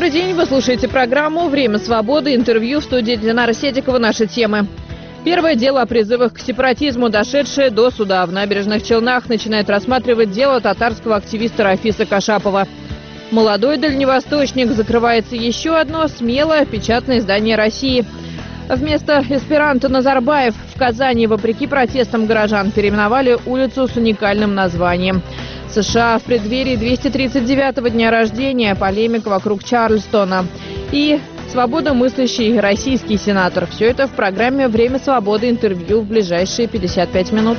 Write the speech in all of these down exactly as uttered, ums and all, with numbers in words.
Добрый день, вы слушаете программу «Время свободы», интервью в студии Динара Седикова. Наши темы. Первое дело о призывах к сепаратизму, дошедшее до суда. В Набережных Челнах начинает рассматривать дело татарского активиста Рафиса Кашапова. Молодой дальневосточник. Закрывается еще одно смелое печатное издание России. Вместо эсперанто Назарбаев в Казани, вопреки протестам горожан, переименовали улицу с уникальным названием. США в преддверии двухсот тридцать девятого дня рождения, полемика вокруг Чарльстона и свободомыслящий российский сенатор. Все это в программе «Время свободы», интервью в ближайшие пятьдесят пять минут.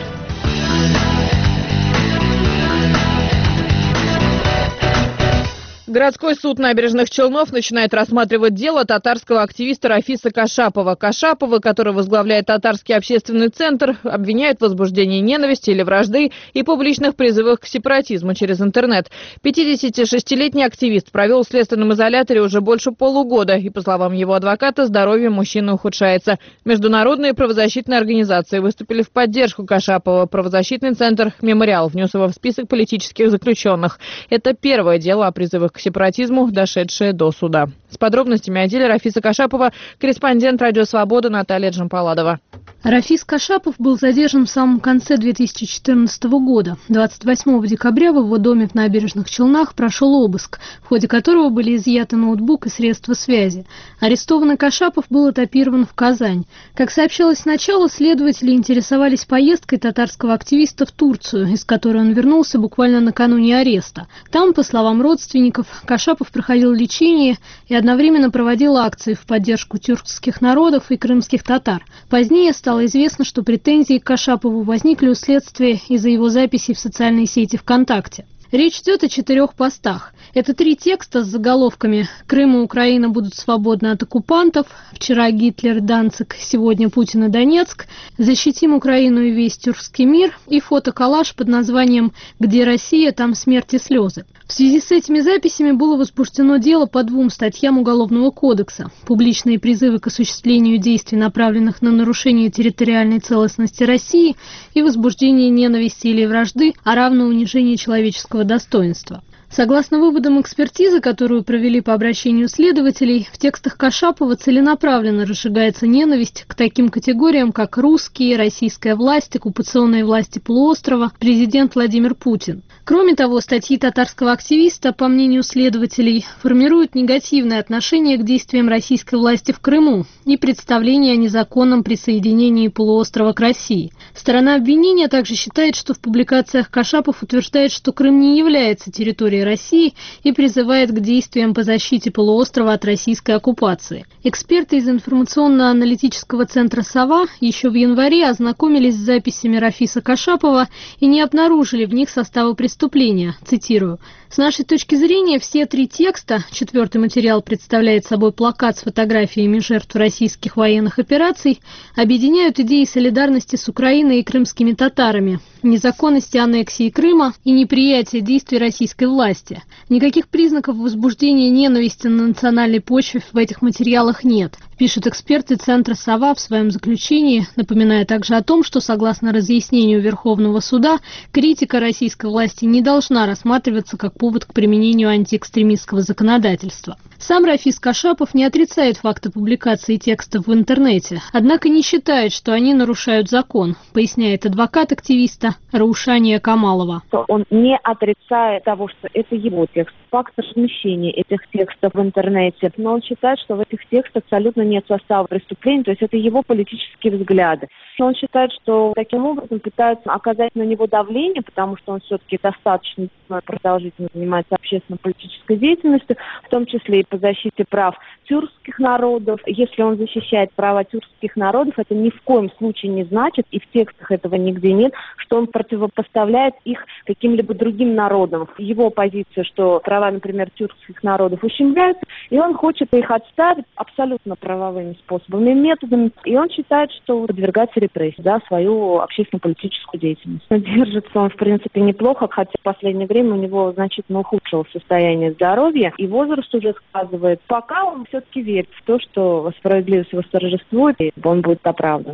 Городской суд Набережных Челнов начинает рассматривать дело татарского активиста Рафиса Кашапова. Кашапова, который возглавляет татарский общественный центр, обвиняют в возбуждении ненависти или вражды и публичных призывах к сепаратизму через интернет. пятидесятишестилетний активист провел в следственном изоляторе уже больше полугода, и, по словам его адвоката, здоровье мужчины ухудшается. Международные правозащитные организации выступили в поддержку Кашапова. Правозащитный центр «Мемориал» внес его в список политических заключенных. Это первое дело о призывах к сепаратизму, дошедшее до суда. С подробностями о деле Рафиса Кашапова корреспондент «Радио Свобода» Наталья Джампаладова. Рафис Кашапов был задержан в самом конце две тысячи четырнадцатого года. двадцать восьмого декабря в его доме в Набережных Челнах прошел обыск, в ходе которого были изъяты ноутбук и средства связи. Арестованный Кашапов был этапирован в Казань. Как сообщалось сначала, следователи интересовались поездкой татарского активиста в Турцию, из которой он вернулся буквально накануне ареста. Там, по словам родственников, Кашапов проходил лечение и одновременно проводил акции в поддержку тюркских народов и крымских татар. Позднее стало известно, что претензии к Кашапову возникли у следствия из-за его записей в социальной сети ВКонтакте. Речь идет о четырех постах. Это три текста с заголовками «Крым и Украина будут свободны от оккупантов», «Вчера Гитлер, Данциг, сегодня Путин и Донецк», «Защитим Украину и весь тюркский мир» и фотоколлаж под названием «Где Россия, там смерть и слезы». В связи с этими записями было возбуждено дело по двум статьям Уголовного кодекса: публичные призывы к осуществлению действий, направленных на нарушение территориальной целостности России, и возбуждение ненависти или вражды, а равно унижение человеческого достоинства. Согласно выводам экспертизы, которую провели по обращению следователей, в текстах Кашапова целенаправленно разжигается ненависть к таким категориям, как русские, российская власть, оккупационные власти полуострова, президент Владимир Путин. Кроме того, статьи татарского активиста, по мнению следователей, формируют негативное отношение к действиям российской власти в Крыму и представление о незаконном присоединении полуострова к России. Сторона обвинения также считает, что в публикациях Кашапов утверждает, что Крым не является территорией России и призывает к действиям по защите полуострова от российской оккупации. Эксперты из информационно-аналитического центра «Сова» еще в январе ознакомились с записями Рафиса Кашапова и не обнаружили в них состава преступления. Цитирую: «С нашей точки зрения, все три текста, четвертый материал представляет собой плакат с фотографиями жертв российских военных операций, объединяют идеи солидарности с Украиной и крымскими татарами, незаконности аннексии Крыма и неприятия действий российской власти. Никаких признаков возбуждения ненависти на национальной почве в этих материалах нет», пишут эксперты Центра «Сова» в своем заключении, напоминая также о том, что, согласно разъяснению Верховного суда, критика российской власти не должна рассматриваться как повод к применению антиэкстремистского законодательства. Сам Рафис Кашапов не отрицает факта публикации текстов в интернете, однако не считает, что они нарушают закон, поясняет адвокат активиста Раушания Камалова. Он не отрицает того, что это его текст, факт размещения этих текстов в интернете, но он считает, что в этих текстах абсолютно нет состава преступления, то есть это его политические взгляды. Он считает, что таким образом пытаются оказать на него давление, потому что он все-таки достаточно продолжительно занимается общественно-политической деятельностью, в том числе и по защите прав тюркских народов. Если он защищает права тюркских народов, это ни в коем случае не значит, и в текстах этого нигде нет, что он противопоставляет их каким-либо другим народам. Его позиция, что права, например, тюркских народов ущемляются, и он хочет их отставить абсолютно правовыми способами, методами, и он считает, что подвергается репрессии, да, свою общественно-политическую деятельность. Держится он, в принципе, неплохо, хотя в последнее время у него значительно ухудшилось состояние здоровья, и возраст уже сказывает. Пока он все-таки верит в то, что справедливость восторжествует, и он будет оправдан.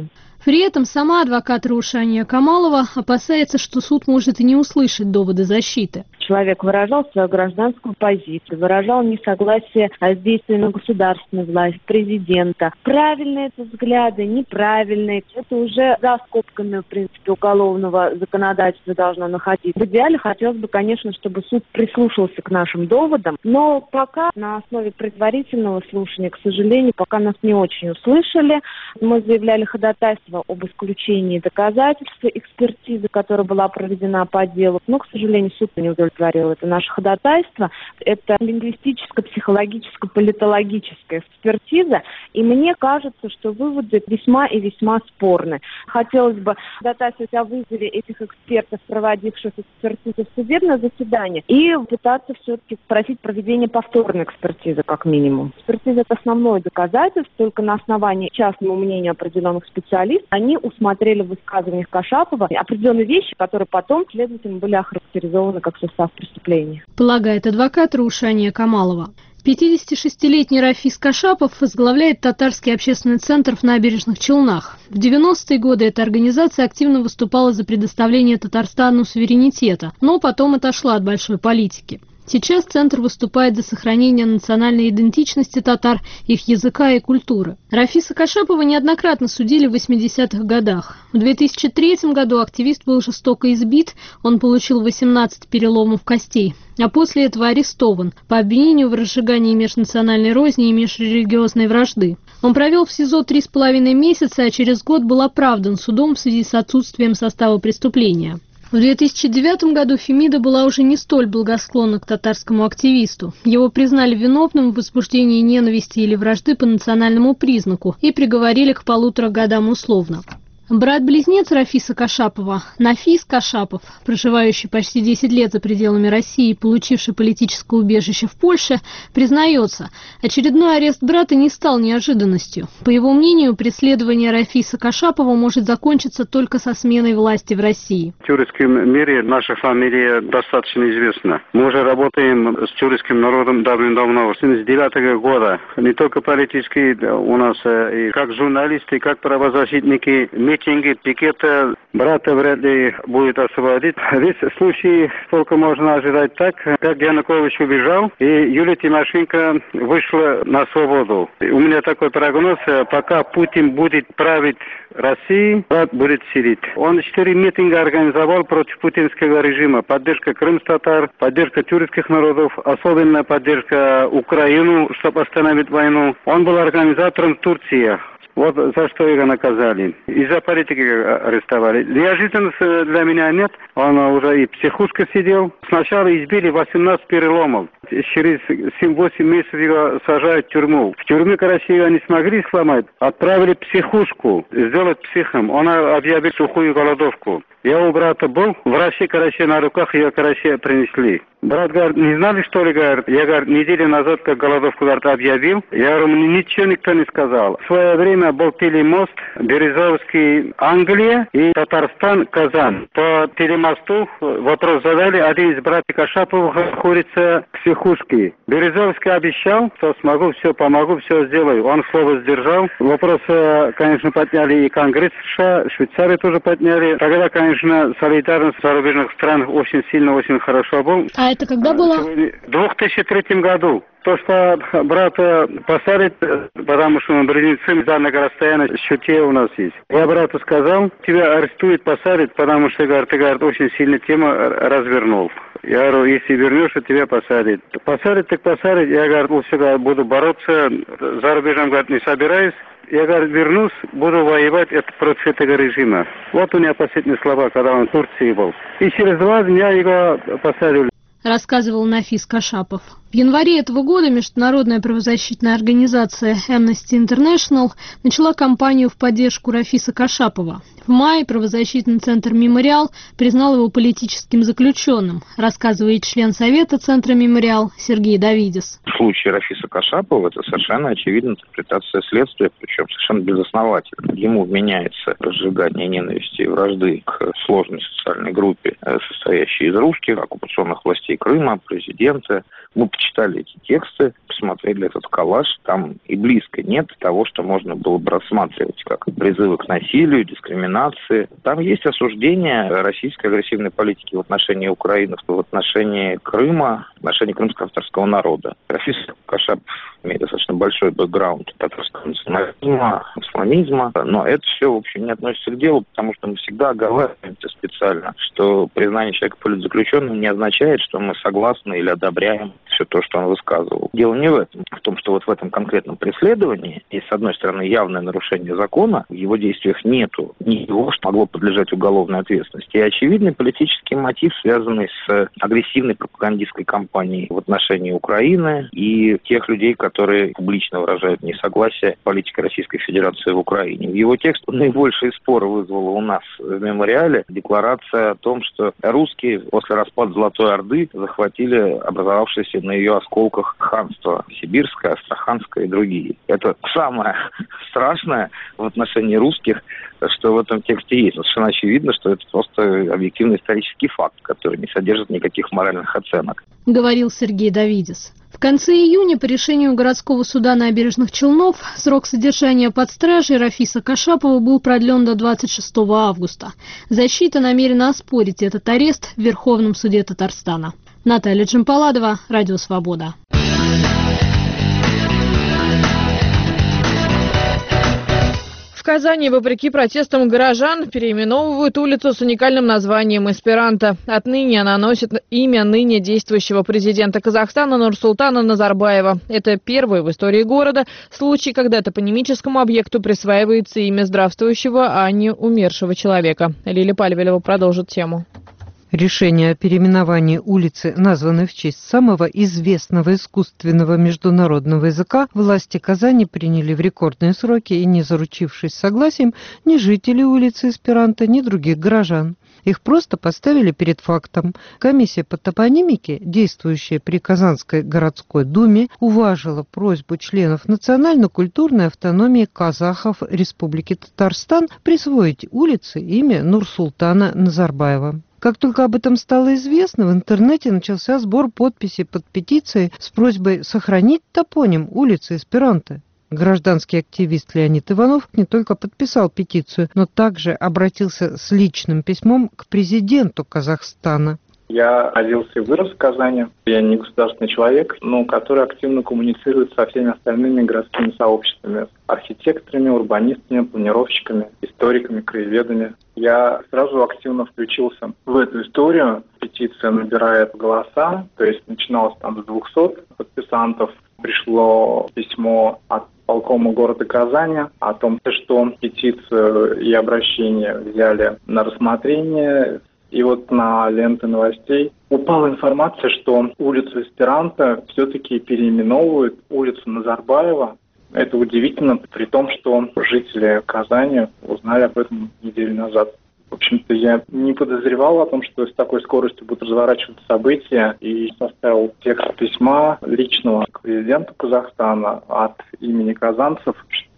При этом сама адвокат Раушания Камалова опасается, что суд может и не услышать доводы защиты. Человек выражал свою гражданскую позицию, выражал несогласие с действиями государственной власти, президента. Правильные это взгляды, неправильные. Это уже за скобками, в принципе, уголовного законодательства должно находиться. В идеале хотелось бы, конечно, чтобы суд прислушался к нашим доводам, но пока на основе предварительного слушания, к сожалению, пока нас не очень услышали. Мы заявляли ходатайство об исключении доказательств экспертизы, которая была проведена по делу, но, к сожалению, суд не удовлетворил это наше ходатайство. Это лингвистическая, психологическая, политологическая экспертиза, и мне кажется, что выводы весьма и весьма спорны. Хотелось бы ходатайствовать о вызове этих экспертов, проводивших экспертизу в судебное заседание, и пытаться все-таки просить проведение повторной экспертизы, как минимум. Экспертиза – это основное доказательство, только на основании частного мнения определенных специалистов они усмотрели в высказываниях Кашапова определенные вещи, которые потом следователям были охарактеризованы как состав преступления. Полагает адвокат Раушания Камалова. пятидесятишестилетний Рафис Кашапов возглавляет татарский общественный центр в Набережных Челнах. В девяностые годы эта организация активно выступала за предоставление Татарстану суверенитета, но потом отошла от большой политики. Сейчас центр выступает за сохранение национальной идентичности татар, их языка и культуры. Рафиса Кашапова неоднократно судили в восьмидесятых годах. В две тысячи третьем году активист был жестоко избит, он получил восемнадцать переломов костей, а после этого арестован по обвинению в разжигании межнациональной розни и межрелигиозной вражды. Он провел в СИЗО три с половиной месяца, а через год был оправдан судом в связи с отсутствием состава преступления. В две тысячи девятом году Фемида была уже не столь благосклонна к татарскому активисту. Его признали виновным в возбуждении ненависти или вражды по национальному признаку и приговорили к полутора годам условно. Брат-близнец Рафиса Кашапова, Нафис Кашапов, проживающий почти десять лет за пределами России и получивший политическое убежище в Польше, признается, очередной арест брата не стал неожиданностью. По его мнению, преследование Рафиса Кашапова может закончиться только со сменой власти в России. В тюркском мире наша фамилия достаточно известна. Мы уже работаем с тюркским народом давным-давно, с семьдесят девятого года. Не только политические у нас, и как журналисты, как правозащитники, митинги, пикеты, брата вряд ли будет освободить. Весь случай только можно ожидать так, как Янукович убежал, и Юлия Тимошенко вышла на свободу. У меня такой прогноз, пока Путин будет править Россией, брат будет сидеть. Он четыре митинга организовал против путинского режима. Поддержка крымстатар, поддержка тюркских народов, особенно поддержка Украину, чтобы остановить войну. Он был организатором Турции. Вот за что его наказали. Из-за политики арестовали. Неожиданности для меня нет. Он уже и в психушке сидел. Сначала избили восемнадцать переломов. Через семь-восемь месяцев его сажают в тюрьму. В тюрьме, короче, его не смогли сломать. Отправили в психушку, сделать психом. Он объявил сухую голодовку. Я у брата был, врачи, короче, на руках ее, короче, принесли. Брат говорит, не знали, что ли, говорит? Я, говорит, неделю назад, как голодовку, говорит, объявил. Я говорю, мне ничего никто не сказал. В свое время был телемост Березовский, Англия и Татарстан, Казань. По телемосту вопрос задали, один из братьев Кашапова находится в психушке. Березовский обещал, что смогу, все помогу, все сделаю. Он слово сдержал. Вопрос, конечно, подняли и Конгресс США, Швейцария тоже подняли. Тогда, конечно, Конечно, солидарность в зарубежных странах очень сильно, очень хорошо был. А это когда было? В две тысячи третьем году. То, что брата посадят, потому что он близнецы, данное расстояние в счете у нас есть. Я брату сказал, тебя арестуют, посадят, потому что, говорит, ты, говорит, очень сильно тему развернул. Я говорю, если вернешься, тебя посадят. Посадят, так посадят. Я, говорит, все, буду бороться, за рубежом, говорит, не собираюсь. Я, говорит, вернусь, буду воевать против этого режима. Вот у меня последние слова, когда он в Турции был. И через два дня его посадили. Рассказывал Нафис Кашапов. В январе этого года международная правозащитная организация Amnesty International начала кампанию в поддержку Рафиса Кашапова. В мае правозащитный центр «Мемориал» признал его политическим заключенным, рассказывает член Совета центра «Мемориал» Сергей Давидис. В случае Рафиса Кашапова это совершенно очевидная интерпретация следствия, причем совершенно безосновательно. Ему вменяется разжигание ненависти и вражды к сложной социальной группе, состоящей из русских, оккупационных властей Крыма, президента. Ну, почитали эти тексты, посмотрели этот коллаж, там и близко нет того, что можно было бы рассматривать как призывы к насилию, дискриминации. Там есть осуждение российской агрессивной политики в отношении Украины, в отношении Крыма, в отношении крымского татарского народа. Рафис Кашапов имеет достаточно большой бэкграунд татарского национализма, исламизма, но это все, в общем, не относится к делу, потому что мы всегда оговариваемся специально, что признание человека политзаключенным не означает, что мы согласны или одобряем все то, что он высказывал. Дело не в этом. В том, что вот в этом конкретном преследовании есть, с одной стороны, явное нарушение закона, в его действиях нету ничего, что могло подлежать уголовной ответственности. И очевидный политический мотив, связанный с агрессивной пропагандистской кампанией в отношении Украины и тех людей, которые публично выражают несогласие с политикой Российской Федерации в Украине. В его текст наибольшие споры вызвала у нас в мемориале декларация о том, что русские после распада Золотой Орды захватили образовавшееся на ее осколках ханство Сибирское, Астраханское и другие. Это самое страшное в отношении русских, что в этом тексте есть. Совершенно очевидно, что это просто объективный исторический факт, который не содержит никаких моральных оценок. Говорил Сергей Давидис. В конце июня по решению городского суда Набережных Челнов срок содержания под стражей Рафиса Кашапова был продлен до двадцать шестого августа. Защита намерена оспорить этот арест в Верховном суде Татарстана. Наталья Джампаладова, Радио Свобода. В Казани, вопреки протестам горожан, переименовывают улицу с уникальным названием «Эсперанто». Отныне она носит имя ныне действующего президента Казахстана Нурсултана Назарбаева. Это первый в истории города случай, когда топонимическому объекту присваивается имя здравствующего, а не умершего человека. Лилия Пальвелева продолжит тему. Решение о переименовании улицы, названной в честь самого известного искусственного международного языка, власти Казани приняли в рекордные сроки и не заручившись согласием ни жителей улицы Эсперанто, ни других горожан. Их просто поставили перед фактом. Комиссия по топонимике, действующая при Казанской городской думе, уважила просьбу членов национально-культурной автономии казахов Республики Татарстан присвоить улице имя Нурсултана Назарбаева. Как только об этом стало известно, в интернете начался сбор подписей под петицией с просьбой сохранить топоним улицы Эсперанто. Гражданский активист Леонид Иванов не только подписал петицию, но также обратился с личным письмом к президенту Казахстана. Я родился и вырос в Казани. Я не государственный человек, но который активно коммуницирует со всеми остальными городскими сообществами. Архитекторами, урбанистами, планировщиками, историками, краеведами. Я сразу активно включился в эту историю. Петиция набирает голоса, то есть начиналось там с двухсот подписантов. Пришло письмо от полкома города Казани о том, что петицию и обращение взяли на рассмотрение. И вот на ленты новостей упала информация, что улицу Эсперанто все-таки переименовывают улицу Назарбаева. Это удивительно, при том, что жители Казани узнали об этом неделю назад. В общем-то, я не подозревал о том, что с такой скоростью будут разворачиваться события, и составил текст письма личного к президенту Казахстана от имени казанцев,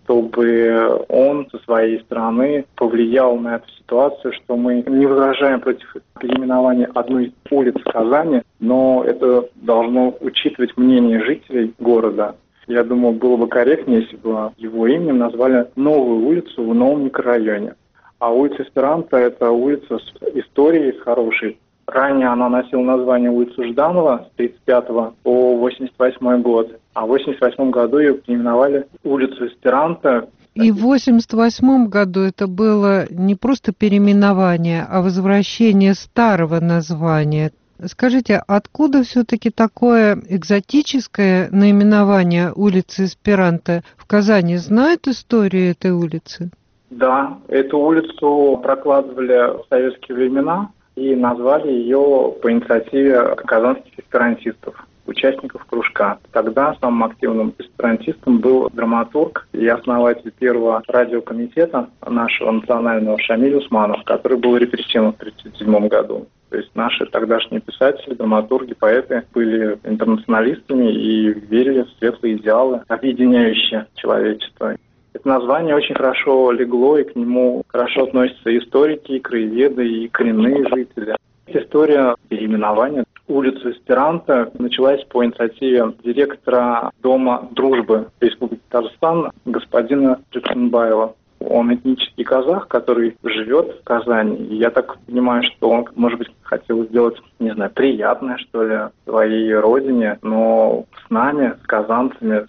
чтобы он со своей стороны повлиял на эту ситуацию, что мы не возражаем против переименования одной улицы Казани, но это должно учитывать мнение жителей города. Я думаю, было бы корректнее, если бы его именем назвали новую улицу в новом микрорайоне. А улица Эсперанто – это улица с историей, с хорошей. Ранее она носила название улицы Жданова с тридцать пятого по восемьдесят восьмой год, а в восемьдесят восьмом году ее переименовали улицу Эсперанто. И в восемьдесят восьмом году это было не просто переименование, а возвращение старого названия. Скажите, откуда все-таки такое экзотическое наименование улицы Эсперанто? В Казани знают историю этой улицы? Да, эту улицу прокладывали в советские времена и назвали ее по инициативе казанских эсперантистов, участников кружка. Тогда самым активным эсперантистом был драматург и основатель первого радиокомитета нашего национального Шамиль Усманов, который был репрессирован в тысяча девятьсот тридцать седьмом году. То есть наши тогдашние писатели, драматурги, поэты были интернационалистами и верили в светлые идеалы, объединяющие человечество. Это название очень хорошо легло, и к нему хорошо относятся историки, и краеведы, и коренные жители. История переименования улицы Эсперанто началась по инициативе директора Дома дружбы Республики Татарстан господина Джиксенбаева. Он этнический казах, который живет в Казани. И я так понимаю, что он, может быть, хотел сделать, не знаю, приятное, что ли, своей родине, но с нами, с казанцами,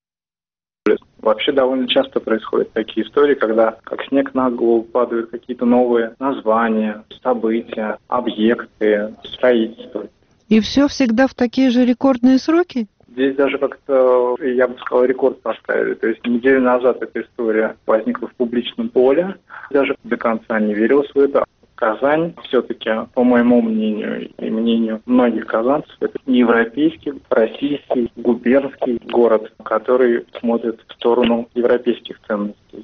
вообще довольно часто происходят такие истории, когда как снег на голову падают какие-то новые названия, события, объекты, строительство. И все всегда в такие же рекордные сроки? Здесь даже как-то, я бы сказал, рекорд поставили. То есть неделю назад эта история возникла в публичном поле. Даже до конца не верилось в это. Казань все-таки, по моему мнению и мнению многих казанцев, это европейский, российский, губернский город, который смотрит в сторону европейских ценностей.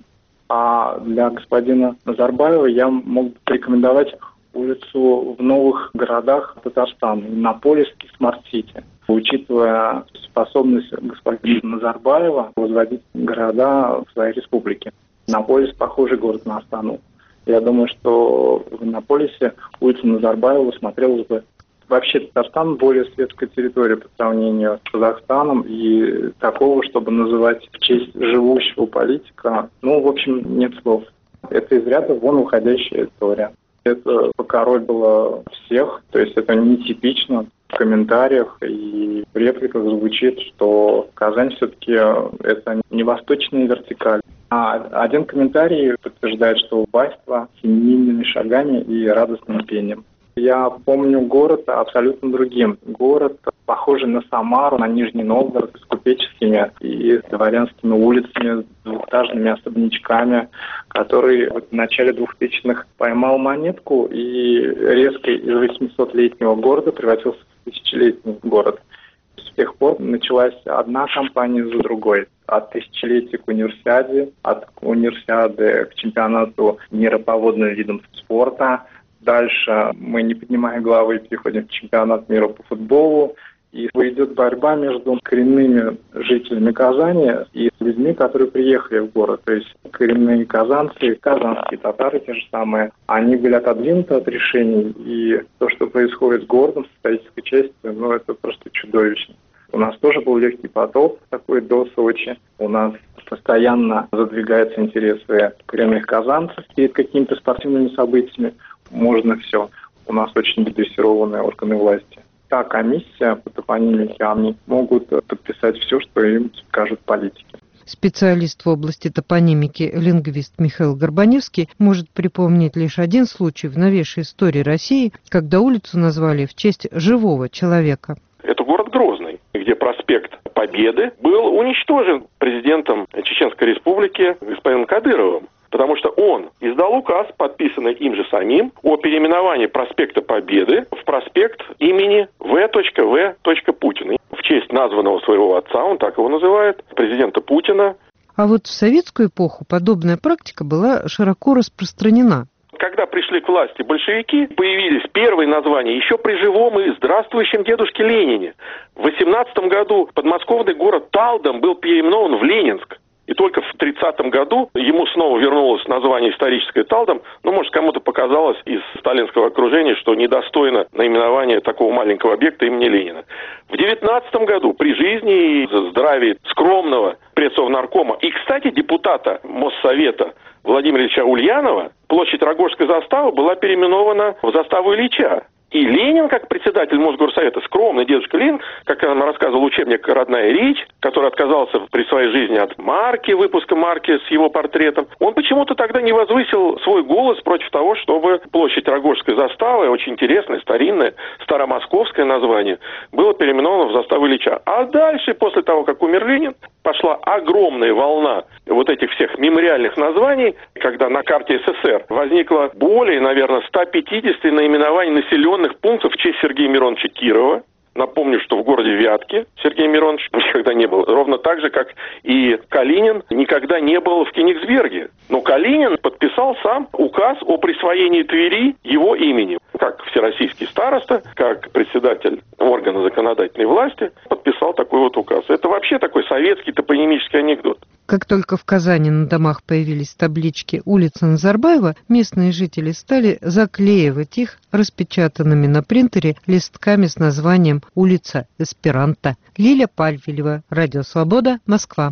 А для господина Назарбаева я мог бы порекомендовать улицу в новых городах Татарстана, Иннополис и Смарт-Сити. Учитывая способность господина Назарбаева возводить города в своей республике. Иннополис похожий город на Астану. Я думаю, что в Иннополисе улица Назарбаева смотрелась бы. Вообще Татарстан более светская территория по сравнению с Казахстаном, и такого, чтобы называть в честь живущего политика, ну, в общем, нет слов. Это из ряда вон уходящая история. Это покоробило всех, то есть это нетипично. В комментариях и в репликах звучит, что Казань все-таки это не восточная вертикаль. А один комментарий подтверждает, что убайство семимильными шагами и радостным пением. Я помню город абсолютно другим. Город, похожий на Самару, на Нижний Новгород, с купеческими и дворянскими улицами, с двухэтажными особнячками, который в начале двухтысячных поймал монетку и резко из восьмисотлетнего города превратился в тысячелетний город. С тех пор началась одна кампания за другой. От тысячелетия к универсиаде, от универсиады к чемпионату мира по водным видам спорта. Дальше мы, не поднимая головы, переходим в чемпионат мира по футболу. И идет борьба между коренными жителями Казани и людьми, которые приехали в город. То есть коренные казанцы, казанские татары те же самые, они были отодвинуты от решений. И то, что происходит с городом, с исторической частью, ну это просто чудовищно. У нас тоже был легкий поток такой до Сочи. У нас постоянно задвигаются интересы коренных казанцев перед какими-то спортивными событиями. Можно все. У нас очень дрессированные органы власти. Та комиссия по топонимике, они могут подписать все, что им скажут политики. Специалист в области топонимики, лингвист Михаил Горбаневский может припомнить лишь один случай в новейшей истории России, когда улицу назвали в честь живого человека. Это город Грозный, где проспект Победы был уничтожен президентом Чеченской Республики господином Кадыровым. Потому что он издал указ, подписанный им же самим, о переименовании проспекта Победы в проспект имени В В Путина. В честь названного своего отца, он так его называет, президента Путина. А вот в советскую эпоху подобная практика была широко распространена. Когда пришли к власти большевики, появились первые названия еще при живом и здравствующем дедушке Ленине. В восемнадцатом году подмосковный город Талдом был переименован в Ленинск. И только в тридцатом году ему снова вернулось название историческое Талдом. Ну, может, кому-то показалось из сталинского окружения, что недостойно наименования такого маленького объекта имени Ленина. В девятнадцатом году при жизни и здравии скромного предсовнаркома и, кстати, депутата Моссовета Владимира Ильича Ульянова площадь Рогожской заставы была переименована в заставу Ильича. И Ленин, как председатель Мосгорсовета, скромный дедушка Ленин, как нам рассказывал учебник «Родная речь», который отказался при своей жизни от марки, выпуска марки с его портретом, он почему-то тогда не возвысил свой голос против того, чтобы площадь Рогожской заставы, очень интересное, старинное, старомосковское название, было переименовано в заставу Ильича. А дальше, после того, как умер Ленин, пошла огромная волна вот этих всех мемориальных названий, когда на карте СССР возникло более, наверное, ста пятидесяти наименований населенных пунктов в честь Сергея Мироновича Кирова. Напомню, что в городе Вятке Сергей Миронович никогда не был. Ровно так же, как и Калинин никогда не был в Кенигсберге. Но Калинин подписал сам указ о присвоении Твери его имени. Как всероссийский староста, как председатель органа законодательной власти подписал такой вот указ. Это вообще такой советский топонимический анекдот. Как только в Казани на домах появились таблички «Улица Назарбаева», местные жители стали заклеивать их распечатанными на принтере листками с названием «Улица Эсперанто». Лиля Пальвилева, Радио Свобода, Москва.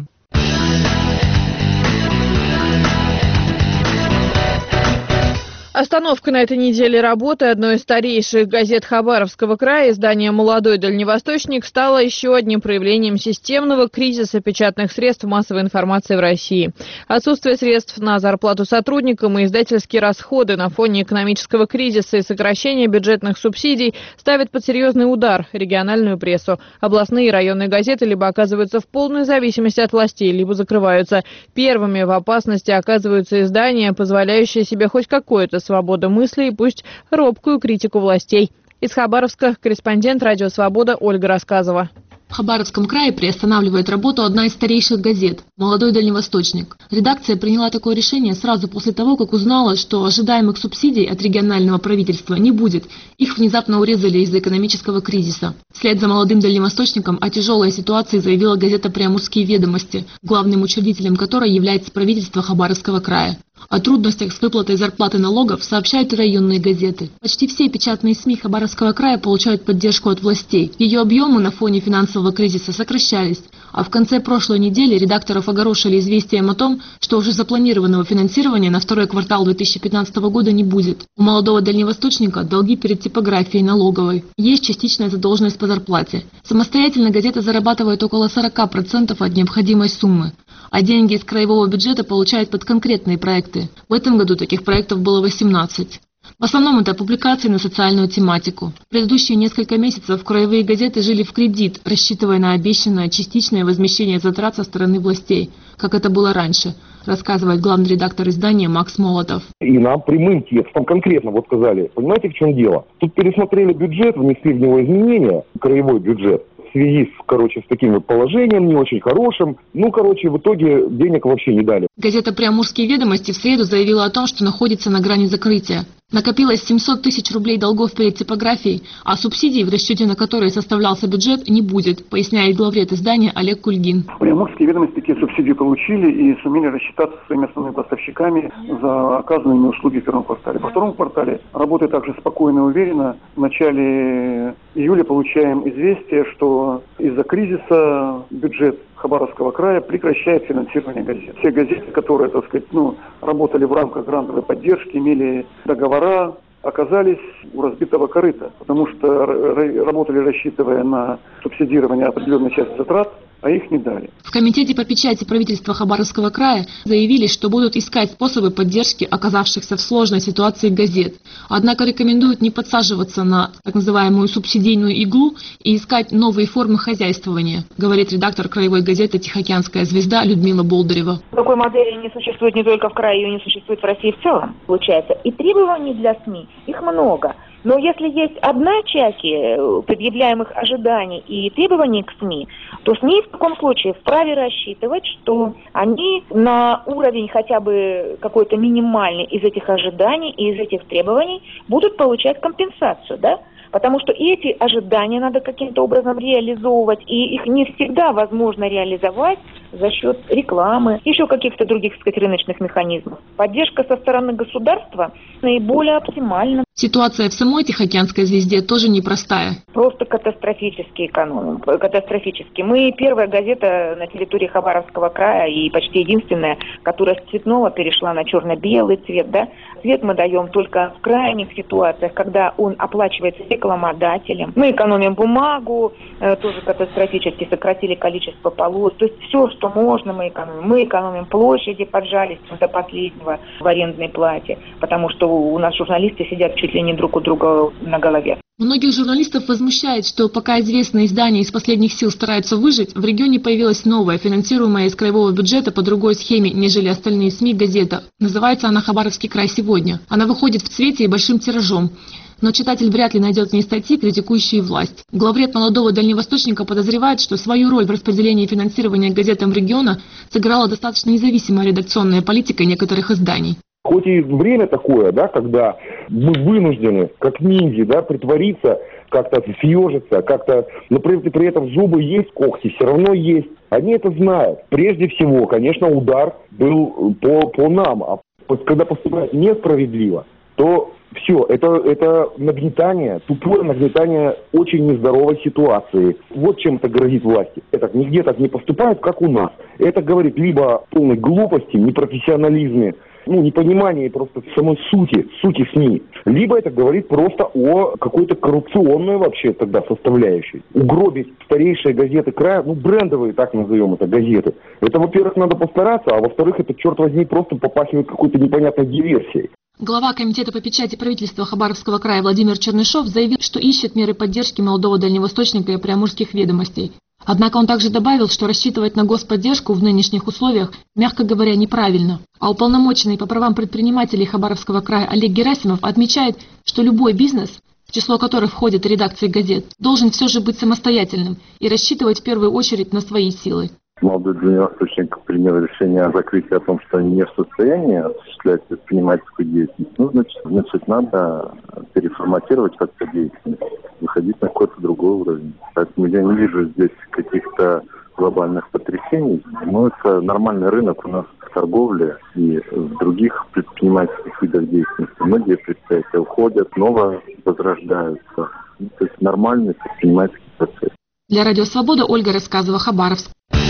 Остановка на этой неделе работы одной из старейших газет Хабаровского края, издания «Молодой Дальневосточник», стало еще одним проявлением системного кризиса печатных средств массовой информации в России. Отсутствие средств на зарплату сотрудникам и издательские расходы на фоне экономического кризиса и сокращения бюджетных субсидий ставят под серьезный удар региональную прессу. Областные и районные газеты либо оказываются в полной зависимости от властей, либо закрываются. Первыми в опасности оказываются издания, позволяющие себе хоть какое-то свобода мысли и пусть робкую критику властей. Из Хабаровска корреспондент Радио Свобода Ольга Рассказова. В Хабаровском крае приостанавливает работу одна из старейших газет «Молодой Дальневосточник». Редакция приняла такое решение сразу после того, как узнала, что ожидаемых субсидий от регионального правительства не будет. Их внезапно урезали из-за экономического кризиса. Вслед за «Молодым Дальневосточником» о тяжелой ситуации заявила газета «Приамурские ведомости», главным учредителем которой является правительство Хабаровского края. О трудностях с выплатой зарплаты налогов сообщают и районные газеты. Почти все печатные СМИ Хабаровского края получают поддержку от властей. Ее объемы на фоне финансового кризиса сокращались. А в конце прошлой недели редакторов огорошили известием о том, что уже запланированного финансирования на второй квартал две тысячи пятнадцатого года не будет. У «Молодого Дальневосточника» долги перед типографией налоговой. Есть частичная задолженность по зарплате. Самостоятельно газета зарабатывает около сорока процентов от необходимой суммы. А деньги из краевого бюджета получают под конкретные проекты. В этом году таких проектов было восемнадцать. В основном это публикации на социальную тематику. В предыдущие несколько месяцев краевые газеты жили в кредит, рассчитывая на обещанное частичное возмещение затрат со стороны властей, как это было раньше, рассказывает главный редактор издания Макс Молотов. И нам прямым текстом конкретно вот сказали, понимаете, в чем дело? Тут пересмотрели бюджет, внесли в него изменения, краевой бюджет. В связи с, короче, с таким вот положением, не очень хорошим. Ну, короче, в итоге денег вообще не дали. Газета «Приамурские ведомости» в среду заявила о том, что находится на грани закрытия. Накопилось семьсот тысяч рублей долгов перед типографией, а субсидий, в расчете на которые составлялся бюджет, не будет, поясняет главред издания Олег Кульгин. Приамурские ведомости такие субсидии получили и сумели рассчитаться со своими основными поставщиками за оказанные услуги в первом квартале. Во втором квартале работает также спокойно и уверенно. В начале июля получаем известие, что из-за кризиса бюджет Хабаровского края прекращает финансирование газет. Все газеты, которые, так сказать, ну, работали в рамках грантовой поддержки, имели договора, оказались у разбитого корыта, потому что работали, рассчитывая на субсидирование определенной части затрат, а их не дали. В комитете по печати правительства Хабаровского края заявили, что будут искать способы поддержки оказавшихся в сложной ситуации газет. Однако рекомендуют не подсаживаться на так называемую субсидийную иглу и искать новые формы хозяйствования, говорит редактор краевой газеты «Тихоокеанская звезда» Людмила Болдырева. Такой модели не существует не только в крае, ее не существует в России в целом, получается. И требований для СМИ, их много. Но если есть одна часть предъявляемых ожиданий и требований к СМИ, то СМИ в таком случае вправе рассчитывать, что они на уровень хотя бы какой-то минимальный из этих ожиданий и из этих требований будут получать компенсацию, да? Потому что эти ожидания надо каким-то образом реализовывать, и их не всегда возможно реализовать за счет рекламы, еще каких-то других, так сказать, рыночных механизмов. Поддержка со стороны государства наиболее оптимальна. Ситуация в самой Тихоокеанской звезде тоже непростая. Просто катастрофически экономим, катастрофически. Мы первая газета на территории Хабаровского края и почти единственная, которая с цветного перешла на черно-белый цвет, да. Цвет мы даем только в крайних ситуациях, когда он оплачивается рекламодателем. Мы экономим бумагу, э, тоже катастрофически сократили количество полос. То есть все, что можно, мы экономим. Мы экономим площади, поджались до последнего в арендной плате, потому что у нас журналисты сидят чуть ли не друг у друга на голове. Многих журналистов возмущает, что пока известные издания из последних сил стараются выжить, в регионе появилась новая, финансируемая из краевого бюджета по другой схеме, нежели остальные СМИ, газета. Называется она «Хабаровский край сегодня». Она выходит в цвете и большим тиражом. Но читатель вряд ли найдет в ней статьи, критикующие власть. Главред «Молодого Дальневосточника» подозревает, что свою роль в распределении финансирования газетам региона сыграла достаточно независимая редакционная политика некоторых изданий. Хоть и время такое, да, когда мы вынуждены, как ниндзя, да, притвориться, как-то съежиться, как-то, но при, при этом зубы есть, когти все равно есть. Они это знают. Прежде всего, конечно, удар был по, по нам. А когда поступает несправедливо, то все, это, это нагнетание, тупое нагнетание очень нездоровой ситуации. Вот чем это грозит власти. Это нигде так не поступает, как у нас. Это говорит либо о полной глупости, непрофессионализме, ну, непонимании просто самой сути, сути СМИ. Либо это говорит просто о какой-то коррупционной вообще тогда составляющей. Угробить старейшие газеты края, ну, брендовые, так назовем это, газеты. Это, во-первых, надо постараться, а во-вторых, это, черт возьми, просто попахивает какой-то непонятной диверсией. Глава комитета по печати правительства Хабаровского края Владимир Чернышов заявил, что ищет меры поддержки молодого дальневосточника и приамурских ведомостей. Однако он также добавил, что рассчитывать на господдержку в нынешних условиях, мягко говоря, неправильно. А уполномоченный по правам предпринимателей Хабаровского края Олег Герасимов отмечает, что любой бизнес, в число которых входят редакции газет, должен все же быть самостоятельным и рассчитывать в первую очередь на свои силы. Молодой дальневосточник принял решение о закрытии, о том, что они не в состоянии осуществлять предпринимательскую деятельность. Ну, значит, значит, надо переформатировать как-то деятельность, выходить на какой-то другой уровень. Поэтому я не вижу здесь каких-то глобальных потрясений. Но это нормальный рынок у нас в торговле и в других предпринимательских видах деятельности. Многие предприятия уходят, новые возрождаются. Ну, то есть нормальный предпринимательский процесс. Для Радио Свобода Ольга Рассказова, Хабаровск.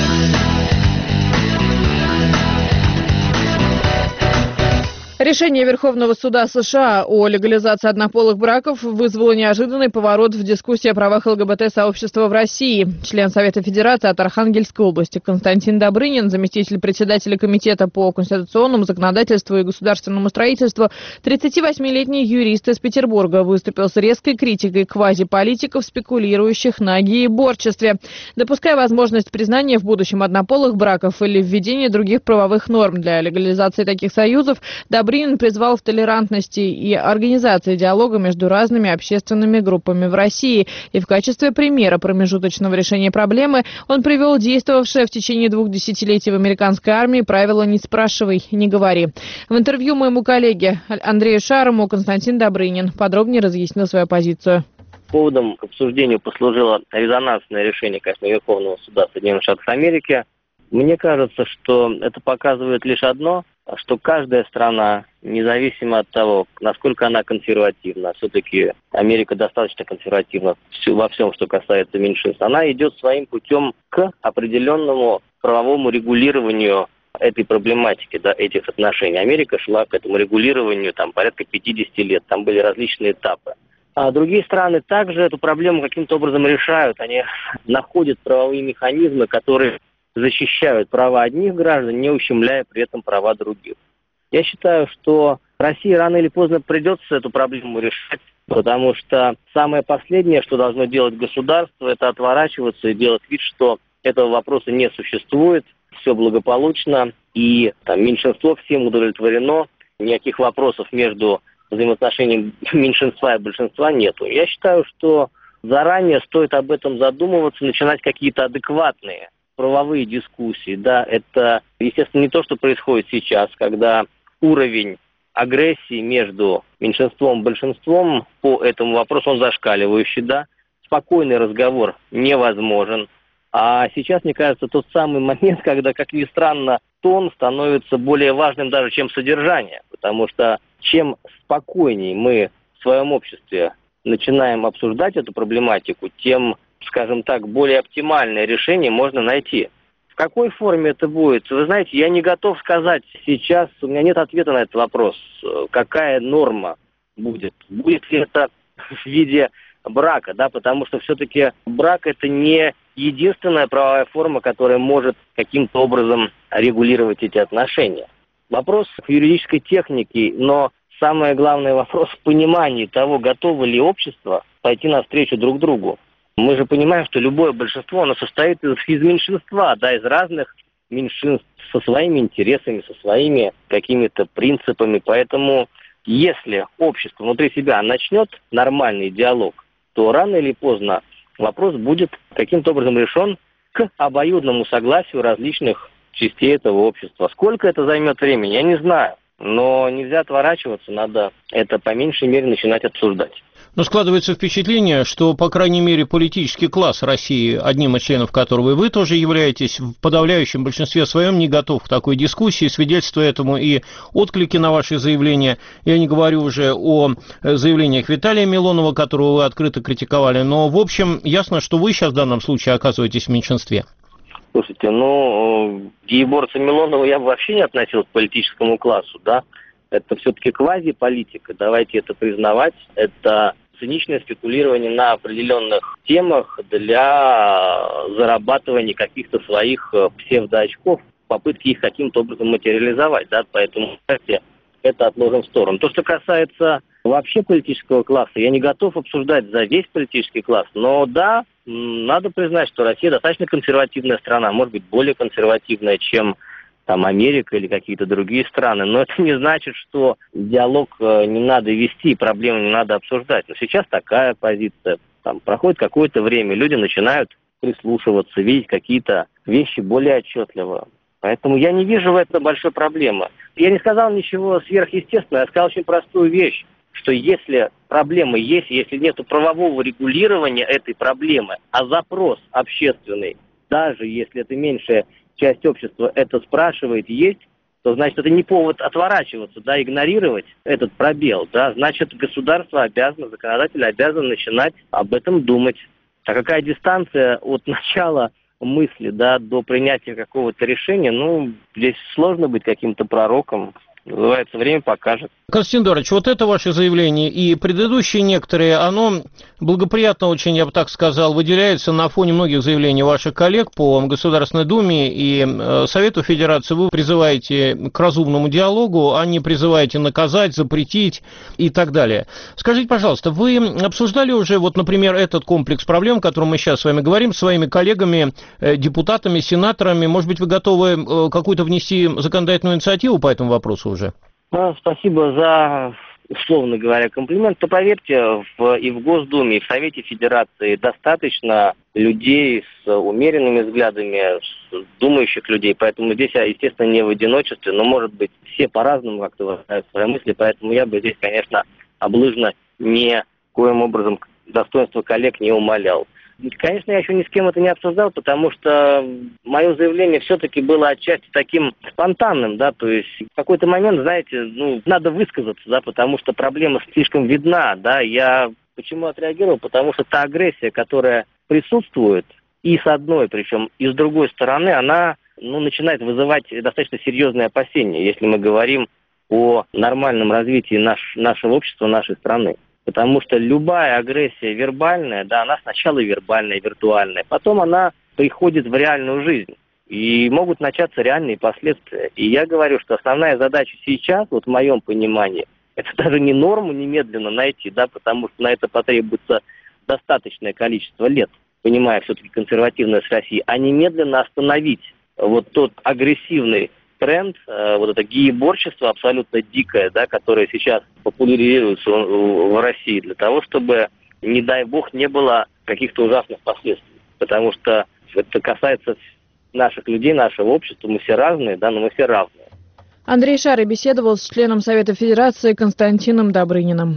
Решение Верховного суда США о легализации однополых браков вызвало неожиданный поворот в дискуссии о правах ЛГБТ-сообщества в России. Член Совета Федерации от Архангельской области Константин Добрынин, заместитель председателя Комитета по конституционному законодательству и государственному строительству, тридцативосьмилетний юрист из Петербурга, выступил с резкой критикой квазиполитиков, спекулирующих на гееборчестве, допуская возможность признания в будущем однополых браков или введения других правовых норм для легализации таких союзов. Добрынин призвал в толерантности и организации диалога между разными общественными группами в России. И в качестве примера промежуточного решения проблемы он привел действовавшее в течение двух десятилетий в американской армии правило «не спрашивай, не говори». В интервью моему коллеге Андрею Шарому Константин Добрынин подробнее разъяснил свою позицию. Поводом к обсуждению послужило резонансное решение, конечно, Верховного суда Соединенных Штатов Америки. Мне кажется, что это показывает лишь одно, что каждая страна, независимо от того, насколько она консервативна, все-таки Америка достаточно консервативна во всем, что касается меньшинств, она идет своим путем к определенному правовому регулированию этой проблематики, да, этих отношений. Америка шла к этому регулированию там, порядка пятьдесят лет, там были различные этапы. А другие страны также эту проблему каким-то образом решают, они находят правовые механизмы, которые защищают права одних граждан, не ущемляя при этом права других. Я считаю, что России рано или поздно придется эту проблему решать, потому что самое последнее, что должно делать государство, это отворачиваться и делать вид, что этого вопроса не существует, все благополучно, и там, меньшинство всем удовлетворено, никаких вопросов между взаимоотношением меньшинства и большинства нету. Я считаю, что заранее стоит об этом задумываться, начинать какие-то адекватные правовые дискуссии, да, это, естественно, не то, что происходит сейчас, когда уровень агрессии между меньшинством и большинством по этому вопросу, он зашкаливающий, да, спокойный разговор невозможен. А сейчас, мне кажется, тот самый момент, когда, как ни странно, тон становится более важным даже, чем содержание, потому что чем спокойнее мы в своем обществе начинаем обсуждать эту проблематику, тем, скажем так, более оптимальное решение можно найти. В какой форме это будет? Вы знаете, я не готов сказать сейчас, у меня нет ответа на этот вопрос. Какая норма будет? Будет ли это в виде брака, да, потому что все-таки брак это не единственная правовая форма, которая может каким-то образом регулировать эти отношения. Вопрос к юридической технике, но самое главное вопрос в понимании того, готово ли общество пойти навстречу друг другу. Мы же понимаем, что любое большинство, оно состоит из, из меньшинства, да, из разных меньшинств со своими интересами, со своими какими-то принципами. Поэтому, если общество внутри себя начнет нормальный диалог, то рано или поздно вопрос будет каким-то образом решен к обоюдному согласию различных частей этого общества. Сколько это займет времени, я не знаю. но нельзя отворачиваться, надо это по меньшей мере начинать обсуждать. Но складывается впечатление, что, по крайней мере, политический класс России, одним из членов которого и вы тоже являетесь, в подавляющем большинстве своем не готов к такой дискуссии. Свидетельство этому и отклики на ваши заявления. Я не говорю уже о заявлениях Виталия Милонова, которого вы открыто критиковали. Но, в общем, ясно, что вы сейчас в данном случае оказываетесь в меньшинстве. Слушайте, ну, гееборца Милонова я бы вообще не относил к политическому классу, да. Это все-таки квазиполитика, давайте это признавать. Это циничное спекулирование на определенных темах для зарабатывания каких-то своих псевдоочков, попытки их каким-то образом материализовать, да, поэтому, кстати, это отложим в сторону. То, что касается вообще политического класса, я не готов обсуждать за весь политический класс, но да, надо признать, что Россия достаточно консервативная страна, может быть, более консервативная, чем там Америка или какие-то другие страны, но это не значит, что диалог не надо вести, проблемы не надо обсуждать. Но сейчас такая позиция. Там проходит какое-то время, люди начинают прислушиваться, видеть какие-то вещи более отчетливо. Поэтому я не вижу в этом большой проблемы. Я не сказал ничего сверхъестественного, я сказал очень простую вещь, что если проблема есть, если нет правового регулирования этой проблемы, а запрос общественный, даже если это меньшая часть общества это спрашивает, есть, то значит это не повод отворачиваться, да, игнорировать этот пробел, да, значит государство обязано, законодатель обязан начинать об этом думать. А какая дистанция от начала мысли, да, до принятия какого-то решения, ну, здесь сложно быть каким-то пророком. Называется, время покажет. Константин Эдуардович, вот это ваше заявление и предыдущие некоторые, оно благоприятно очень, я бы так сказал, выделяется на фоне многих заявлений ваших коллег по Государственной Думе и э, Совету Федерации. Вы призываете к разумному диалогу, а не призываете наказать, запретить и так далее. Скажите, пожалуйста, вы обсуждали уже, вот, например, этот комплекс проблем, о котором мы сейчас с вами говорим, с своими коллегами, э, депутатами, сенаторами? Может быть, вы готовы э, какую-то внести законодательную инициативу по этому вопросу уже? Спасибо за, условно говоря, комплимент. То поверьте, в, и в Госдуме, и в Совете Федерации достаточно людей с умеренными взглядами, с думающих людей. Поэтому здесь я, естественно, не в одиночестве, но, может быть, все по-разному как-то выражают свои мысли. Поэтому я бы здесь, конечно, облыжно никоим образом достоинство коллег не умалял. Конечно, я еще ни с кем это не обсуждал, потому что мое заявление все-таки было отчасти таким спонтанным, да, то есть в какой-то момент, знаете, ну, надо высказаться, да, потому что проблема слишком видна, да, я почему отреагировал, потому что та агрессия, которая присутствует и с одной, причем и с другой стороны, она, ну, начинает вызывать достаточно серьезные опасения, если мы говорим о нормальном развитии наш, нашего общества, нашей страны. Потому что любая агрессия вербальная, да, она сначала вербальная, виртуальная, потом она приходит в реальную жизнь. И могут начаться реальные последствия. И я говорю, что основная задача сейчас, вот в моем понимании, это даже не норму немедленно найти, да, потому что на это потребуется достаточное количество лет, понимая все-таки консервативность России, а немедленно остановить вот тот агрессивный тренд, э, вот это гееборчество абсолютно дикое, да, которое сейчас популяризируется в, в России, для того, чтобы, не дай бог, не было каких-то ужасных последствий. Потому что это касается наших людей, нашего общества, мы все разные, да, но мы все равные. Андрей Шарый беседовал с членом Совета Федерации Константином Добрыниным.